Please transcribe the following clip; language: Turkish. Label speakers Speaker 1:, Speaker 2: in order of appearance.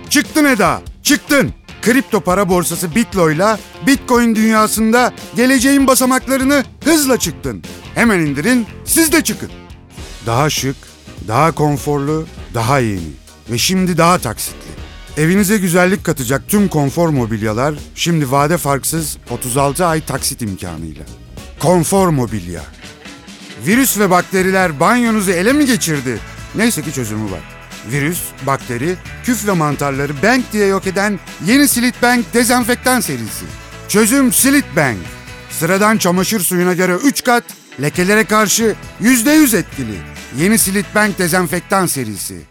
Speaker 1: Çıktın Eda, çıktın. Kripto para borsası Bitlo'yla Bitcoin dünyasında geleceğin basamaklarını hızla çıktın. Hemen indirin, siz de çıkın. Daha şık, daha konforlu, daha yeni ve şimdi daha taksitli. Evinize güzellik katacak tüm konfor mobilyalar şimdi vade farksız 36 ay taksit imkanıyla. Konfor mobilya. Virüs ve bakteriler banyonuzu ele mi geçirdi? Neyse ki çözümü var. Virüs, bakteri, küf ve mantarları Bank diye yok eden yeni Silit Bank dezenfektan serisi. Çözüm Silit Bank. Sıradan çamaşır suyuna göre 3 kat, lekelere karşı %100 etkili. Yeni Silit Bank dezenfektan serisi.